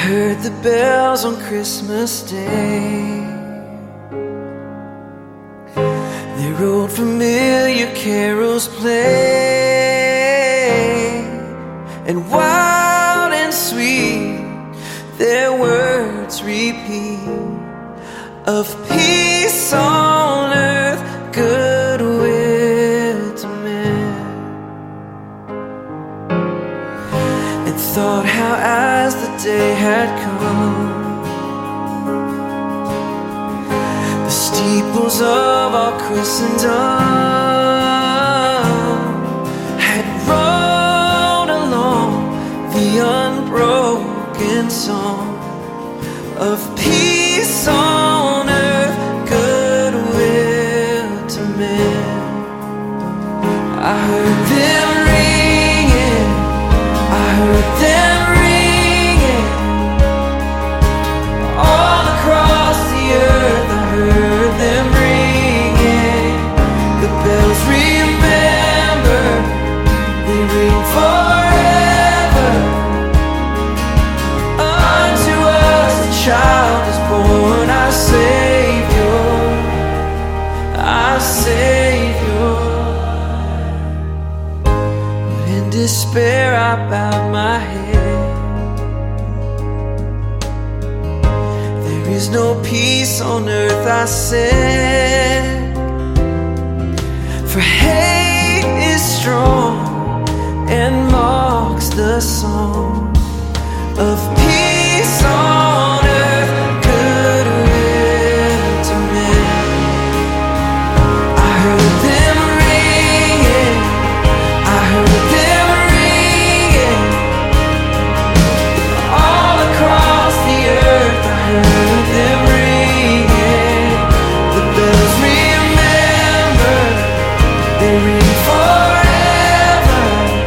heard the bells on Christmas Day. They rolled familiar carols play, and wild and sweet their words repeat, of peace on earth, goodwill to men. And thought how as the day had come, the steeples of our Christendom had rolled along the unbroken song of peace on earth, goodwill to men. I heard them ringing, I heard them ringing all across the earth. I heard them ringing. The bells remember, they ring forever. Unto us a child is born, our Savior, our Savior. But in despair I bowed my head. There is no peace on earth, I said, for hate is strong and mocks the song of peace on earth, goodwill to men. I heard them ringing, I heard them ringing all across the earth. I heard them ringing. The bells remember, they ring forever.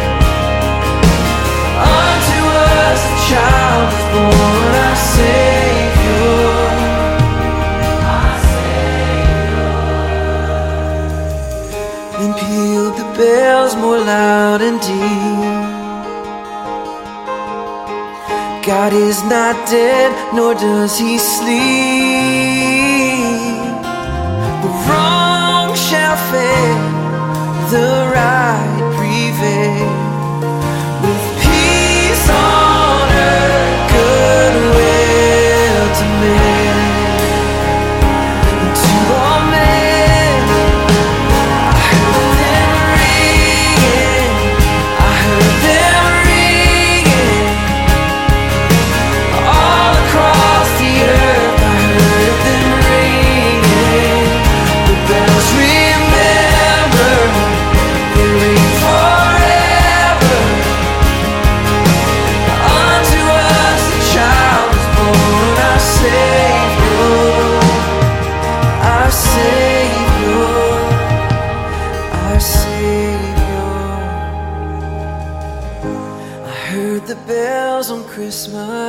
Unto us a child is born, our Savior, our Savior. Then pealed the bells more loud and deep. God is not dead, nor does he sleep. The wrong shall fail, the right prevail. With peace on earth, goodwill to men. And to all men, I heard them ringing, I heard them ringing all across the earth. I heard them ringing. The bells remember, they ring forever. Unto us a child is born, our Savior, our Savior, our Savior. I heard the bells on Christmas